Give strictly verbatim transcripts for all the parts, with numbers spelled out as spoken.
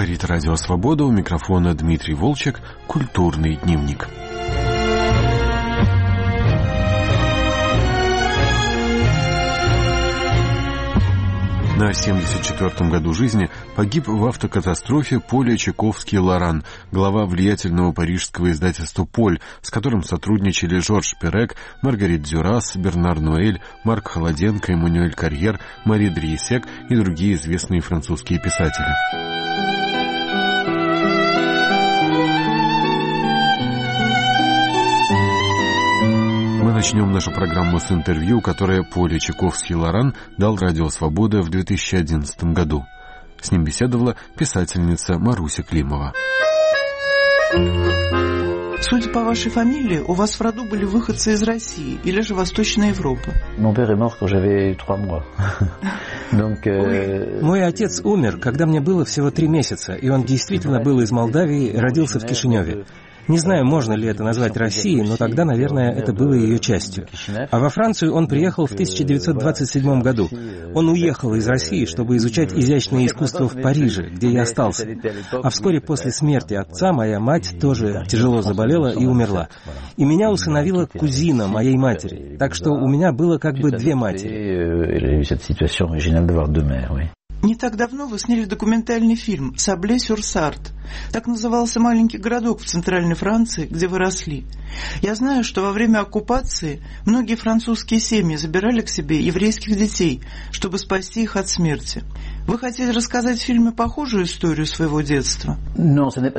Говорит Радио Свобода, у микрофона Дмитрий Волчек, «Культурный дневник». На семьдесят четвёртом году жизни погиб в автокатастрофе Поль Очаковский-Лоран, глава влиятельного парижского издательства «Поль», с которым сотрудничали Жорж Перек, Маргарит Дюрас, Бернар Ноэль, Марк Холоденко, Эммануэль Карьер, Мари Дриесек и другие известные французские писатели. Мы начнем нашу программу с интервью, которое Поль Очаковский-Лоран дал Радио Свобода в две тысячи одиннадцатом году. С ним беседовала писательница Маруся Климова. Судя по вашей фамилии, у вас в роду были выходцы из России или же Восточной Европы. Мой отец умер, когда мне было всего три месяца, и он действительно был из Молдавии, родился в Кишиневе. Не знаю, можно ли это назвать Россией, но тогда, наверное, это было ее частью. А во Францию он приехал в тысяча девятьсот двадцать седьмом году. Он уехал из России, чтобы изучать изящное искусство в Париже, где я остался. А вскоре после смерти отца моя мать тоже тяжело заболела и умерла. И меня усыновила кузина моей матери. Так что у меня было как бы две матери. Не так давно вы сняли документальный фильм «Сабле-сюр-Сарт». Так назывался маленький городок в центральной Франции, где вы росли. Я знаю, что во время оккупации многие французские семьи забирали к себе еврейских детей, чтобы спасти их от смерти. Вы хотели рассказать в фильме похожую историю своего детства? Нет, у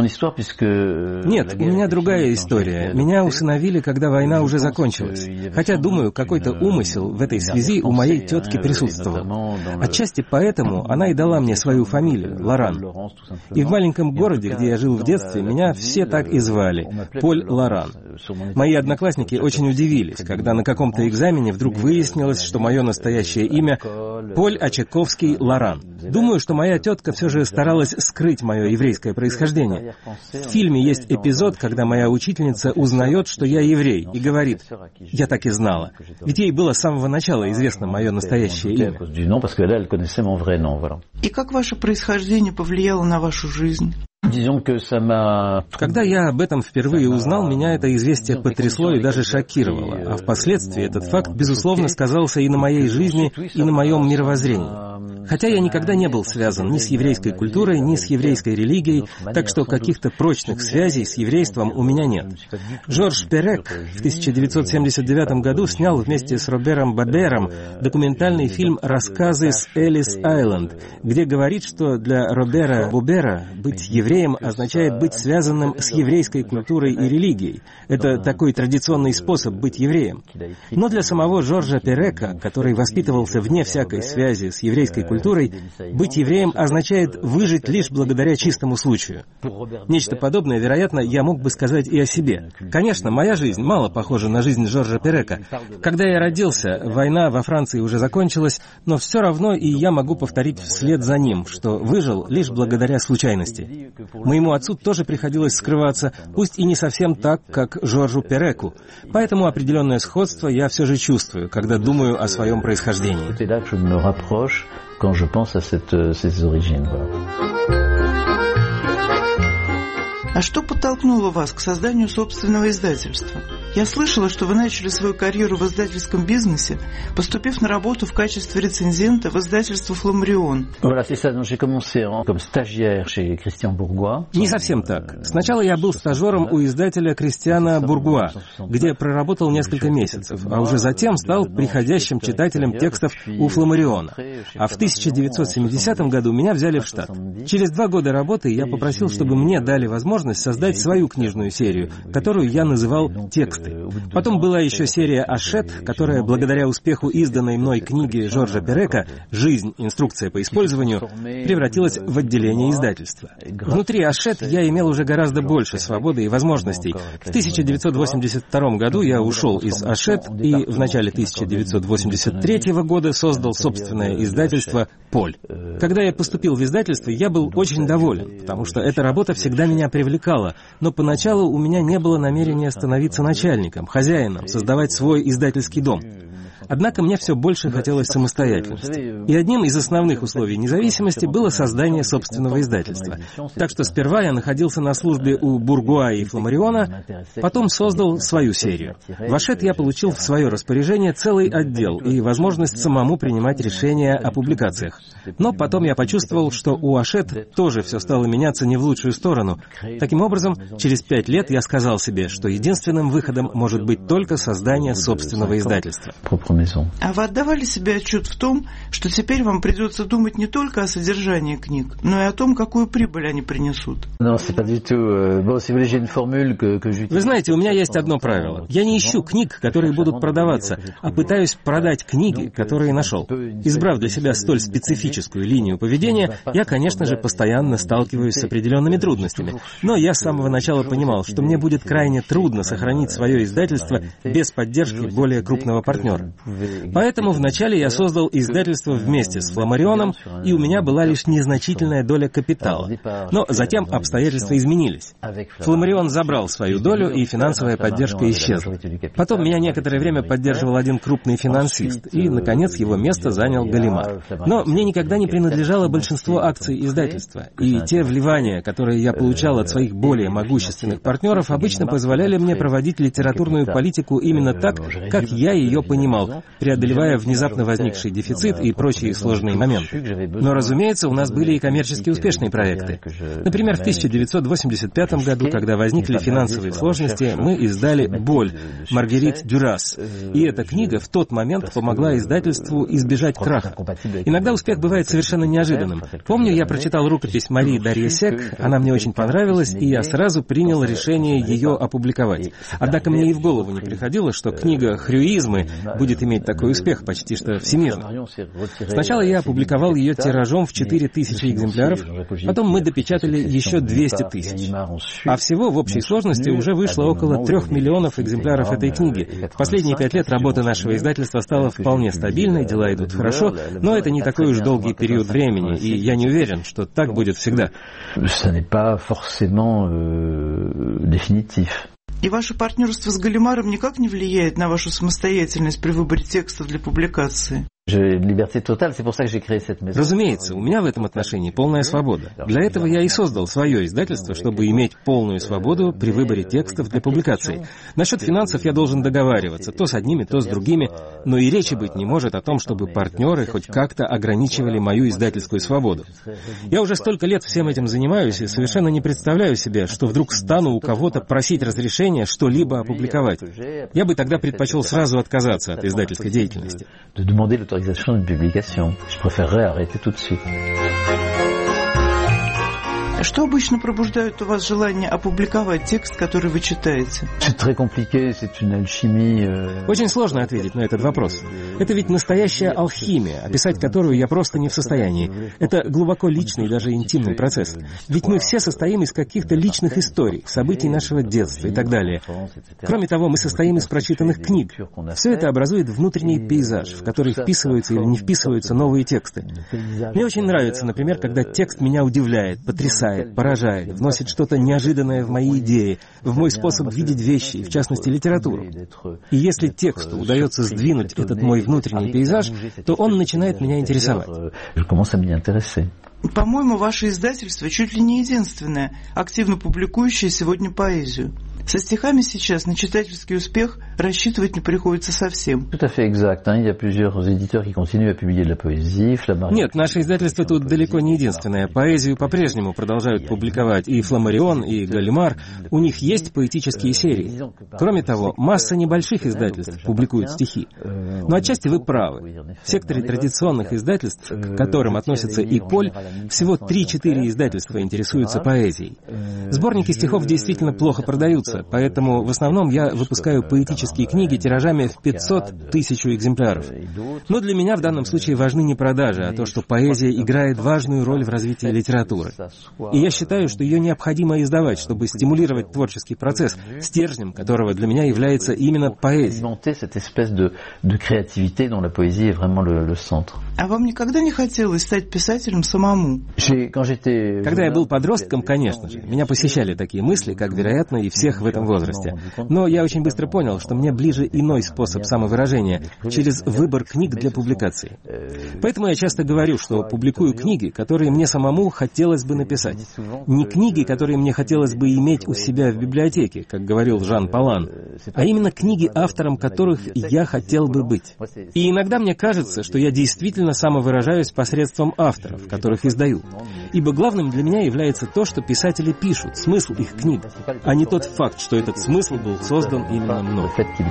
меня другая история. Меня усыновили, когда война уже закончилась. Хотя, думаю, какой-то умысел в этой связи у моей тетки присутствовал. Отчасти поэтому она и дала мне свою фамилию, Лоран. И в маленьком городе, где я жил в детстве, меня все так и звали — Поль Лоран. Мои одноклассники очень удивились, когда на каком-то экзамене вдруг выяснилось, что мое настоящее имя — Поль Очаковский-Лоран. Думаю, что моя тетка все же старалась скрыть мое еврейское происхождение. В фильме есть эпизод, когда моя учительница узнает, что я еврей, и говорит: «Я так и знала». Ведь ей было с самого начала известно мое настоящее имя. И как ваше происхождение повлияло на вашу жизнь? Когда я об этом впервые узнал, меня это известие потрясло и даже шокировало, а впоследствии этот факт, безусловно, сказался и на моей жизни, и на моем мировоззрении. Хотя я никогда не был связан ни с еврейской культурой, ни с еврейской религией, так что каких-то прочных связей с еврейством у меня нет. Жорж Перек в тысяча девятьсот семьдесят девятом году снял вместе с Робером Бабером документальный фильм «Рассказы с Эллис-Айленд», где говорит, что для Робера Бабера быть евреем означает быть связанным с еврейской культурой и религией. Это такой традиционный способ быть евреем. Но для самого Жоржа Перека, который воспитывался вне всякой связи с еврейской культурой, быть евреем означает выжить лишь благодаря чистому случаю. Нечто подобное, вероятно, я мог бы сказать и о себе. Конечно, моя жизнь мало похожа на жизнь Жоржа Перека. Когда я родился, война во Франции уже закончилась, но все равно и я могу повторить вслед за ним, что выжил лишь благодаря случайности. Моему отцу тоже приходилось скрываться, пусть и не совсем так, как Жоржу Переку. Поэтому определенное сходство я все же чувствую, когда думаю о своем происхождении. А что подтолкнуло вас к созданию собственного издательства? Я слышала, что вы начали свою карьеру в издательском бизнесе, поступив на работу в качестве рецензента в издательство «Фламарион». Не совсем так. Сначала я был стажером у издателя Кристиана Бургуа, где проработал несколько месяцев, а уже затем стал приходящим читателем текстов у «Фламариона». А в тысяча девятьсот семидесятом году меня взяли в штат. Через два года работы я попросил, чтобы мне дали возможность создать свою книжную серию, которую я называл «Тексты». Потом была еще серия «Ашет», которая, благодаря успеху изданной мной книги Жоржа Перека «Жизнь. Инструкция по использованию», превратилась в отделение издательства. Внутри «Ашет» я имел уже гораздо больше свободы и возможностей. В тысяча девятьсот восемьдесят втором году я ушел из «Ашет» и в начале тысяча девятьсот восемьдесят третьего года создал собственное издательство «Поль». Когда я поступил в издательство, я был очень доволен, потому что эта работа всегда меня привлекала, но поначалу у меня не было намерения становиться начальником, хозяином, создавать свой издательский дом. Однако мне все больше хотелось самостоятельности. И одним из основных условий независимости было создание собственного издательства. Так что сперва я находился на службе у Бургуа и Фламариона, потом создал свою серию. В Ашет я получил в свое распоряжение целый отдел и возможность самому принимать решения о публикациях. Но потом я почувствовал, что у Ашет тоже все стало меняться не в лучшую сторону. Таким образом, через пять лет я сказал себе, что единственным выходом может быть только создание собственного издательства. А вы отдавали себе отчет в том, что теперь вам придется думать не только о содержании книг, но и о том, какую прибыль они принесут? Вы знаете, у меня есть одно правило. Я не ищу книг, которые будут продаваться, а пытаюсь продать книги, которые нашел. Избрав для себя столь специфическую линию поведения, я, конечно же, постоянно сталкиваюсь с определенными трудностями. Но я с самого начала понимал, что мне будет крайне трудно сохранить свое издательство без поддержки более крупного партнера. Поэтому вначале я создал издательство вместе с Фламарионом, и у меня была лишь незначительная доля капитала. Но затем обстоятельства изменились. Фламарион забрал свою долю, и финансовая поддержка исчезла. Потом меня некоторое время поддерживал один крупный финансист, и, наконец, его место занял Галимар. Но мне никогда не принадлежало большинство акций издательства, и те вливания, которые я получал от своих более могущественных партнеров, обычно позволяли мне проводить литературную политику именно так, как я ее понимал, преодолевая внезапно возникший дефицит и прочие сложные моменты. Но, разумеется, у нас были и коммерчески успешные проекты. Например, в тысяча девятьсот восемьдесят пятом году, когда возникли финансовые сложности, мы издали «Боль» Маргерит Дюрас. И эта книга в тот момент помогла издательству избежать краха. Иногда успех бывает совершенно неожиданным. Помню, я прочитал рукопись Марии Дарье-Сек, она мне очень понравилась, и я сразу принял решение ее опубликовать. Однако мне и в голову не приходило, что книга «Хрюизмы» будет иметь такой успех почти что всемирно. Сначала я опубликовал ее тиражом в четыре тысячи экземпляров, потом мы допечатали еще двести тысяч. А всего в общей сложности уже вышло около трех миллионов экземпляров этой книги. В последние пять лет работа нашего издательства стала вполне стабильной, дела идут хорошо, но это не такой уж долгий период времени, и я не уверен, что так будет всегда. И ваше партнерство с Галимаром никак не влияет на вашу самостоятельность при выборе текстов для публикации? Разумеется, у меня в этом отношении полная свобода. Для этого я и создал свое издательство, чтобы иметь полную свободу при выборе текстов для публикации. Насчет финансов я должен договариваться то с одними, то с другими, но и речи быть не может о том, чтобы партнеры хоть как-то ограничивали мою издательскую свободу. Я уже столько лет всем этим занимаюсь и совершенно не представляю себе, что вдруг стану у кого-то просить разрешения что-либо опубликовать. Я бы тогда предпочел сразу отказаться от издательской деятельности. De publication. Je préférerais arrêter tout de suite. Что обычно пробуждает у вас желание опубликовать текст, который вы читаете? Очень сложно ответить на этот вопрос. Это ведь настоящая алхимия, описать которую я просто не в состоянии. Это глубоко личный, даже интимный процесс. Ведь мы все состоим из каких-то личных историй, событий нашего детства и так далее. Кроме того, мы состоим из прочитанных книг. Все это образует внутренний пейзаж, в который вписываются или не вписываются новые тексты. Мне очень нравится, например, когда текст меня удивляет, потрясает, поражает, вносит что-то неожиданное в мои идеи, в мой способ видеть вещи, в частности, литературу. И если тексту удается сдвинуть этот мой внутренний пейзаж, то он начинает меня интересовать. По-моему, ваше издательство чуть ли не единственное, активно публикующее сегодня поэзию. Со стихами сейчас на читательский успех рассчитывать не приходится совсем. Нет, наше издательство тут далеко не единственное. Поэзию по-прежнему продолжают публиковать и Фламарион, и Галимар. У них есть поэтические серии. Кроме того, масса небольших издательств публикуют стихи. Но отчасти вы правы. В секторе традиционных издательств, к которым относятся и Поль, всего три-четыре издательства интересуются поэзией. Сборники стихов действительно плохо продаются, поэтому в основном я выпускаю поэтические книги тиражами в пятьсот тысяч экземпляров. Но для меня в данном случае важны не продажи, а то, что поэзия играет важную роль в развитии литературы. И я считаю, что ее необходимо издавать, чтобы стимулировать творческий процесс, стержнем которого для меня является именно поэзия. А вам никогда не хотелось стать писателем самому? Когда я был подростком, конечно же, меня посещали такие мысли, как, вероятно, и всех в этом возрасте. Но я очень быстро понял, что мне ближе иной способ самовыражения, через выбор книг для публикации. Поэтому я часто говорю, что публикую книги, которые мне самому хотелось бы написать. Не книги, которые мне хотелось бы иметь у себя в библиотеке, как говорил Жан Полан, а именно книги, автором которых я хотел бы быть. И иногда мне кажется, что я действительно самовыражаюсь посредством авторов, которых издаю. Ибо главным для меня является то, что писатели пишут, смысл их книг, а не тот факт, что этот смысл был создан именно мной.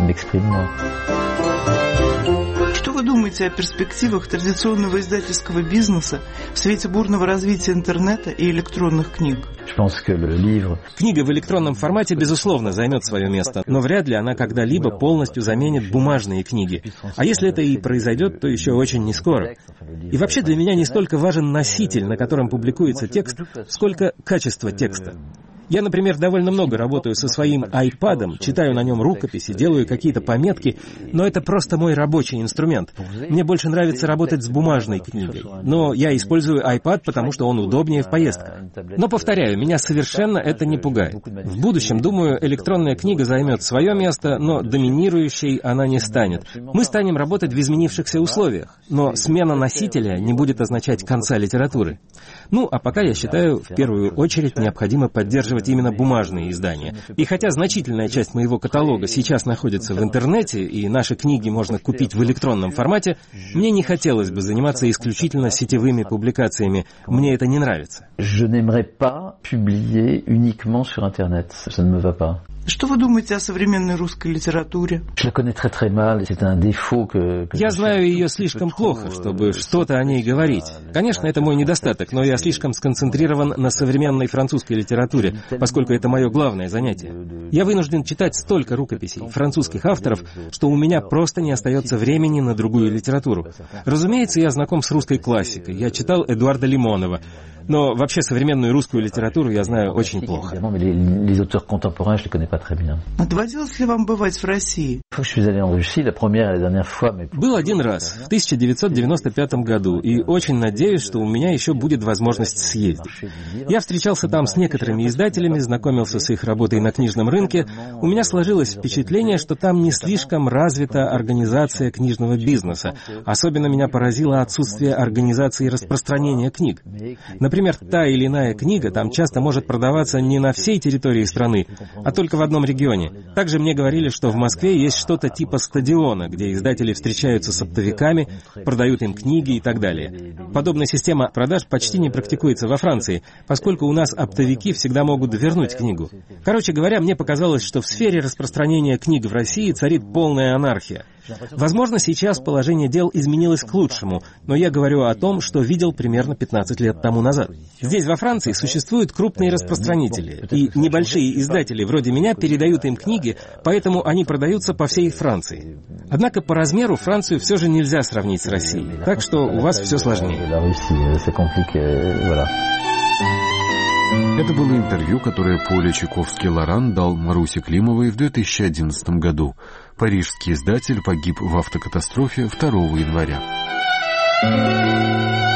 Что вы думаете о перспективах традиционного издательского бизнеса в свете бурного развития интернета и электронных книг? Книга в электронном формате, безусловно, займет свое место, но вряд ли она когда-либо полностью заменит бумажные книги. А если это и произойдет, то еще очень не скоро. И вообще для меня не столько важен носитель, на котором публикуется текст, сколько качество текста. Я, например, довольно много работаю со своим айпадом, читаю на нем рукописи, делаю какие-то пометки, но это просто мой рабочий инструмент. Мне больше нравится работать с бумажной книгой. Но я использую iPad, потому что он удобнее в поездках. Но, повторяю, меня совершенно это не пугает. В будущем, думаю, электронная книга займет свое место, но доминирующей она не станет. Мы станем работать в изменившихся условиях, но смена носителя не будет означать конца литературы. Ну, а пока, я считаю, в первую очередь необходимо поддерживать именно бумажные издания. И хотя значительная часть моего каталога сейчас находится в интернете, и наши книги можно купить в электронном формате, мне не хотелось бы заниматься исключительно сетевыми публикациями. Мне это не нравится. Что вы думаете о современной русской литературе? Я знаю ее слишком плохо, чтобы что-то о ней говорить. Конечно, это мой недостаток, но я слишком сконцентрирован на современной французской литературе, поскольку это мое главное занятие. Я вынужден читать столько рукописей французских авторов, что у меня просто не остается времени на другую литературу. Разумеется, я знаком с русской классикой. Я читал Эдуарда Лимонова. Но вообще современную русскую литературу я знаю очень плохо. Доводилось ли вам бывать в России? Был один раз, в тысяча девятьсот девяносто пятом году, и очень надеюсь, что у меня еще будет возможность съездить. Я встречался там с некоторыми издателями, знакомился с их работой на книжном рынке. У меня сложилось впечатление, что там не слишком развита организация книжного бизнеса. Особенно меня поразило отсутствие организации распространения книг. Например, Например, та или иная книга там часто может продаваться не на всей территории страны, а только в одном регионе. Также мне говорили, что в Москве есть что-то типа стадиона, где издатели встречаются с оптовиками, продают им книги и так далее. Подобная система продаж почти не практикуется во Франции, поскольку у нас оптовики всегда могут вернуть книгу. Короче говоря, мне показалось, что в сфере распространения книг в России царит полная анархия. Возможно, сейчас положение дел изменилось к лучшему, но я говорю о том, что видел примерно пятнадцать лет тому назад. Здесь, во Франции, существуют крупные распространители, и небольшие издатели вроде меня передают им книги, поэтому они продаются по всей Франции. Однако по размеру Францию все же нельзя сравнить с Россией, так что у вас все сложнее. Это было интервью, которое Поля Чайковский-Лоран дал Марусе Климовой в две тысячи одиннадцатом году. Парижский издатель погиб в автокатастрофе второго января.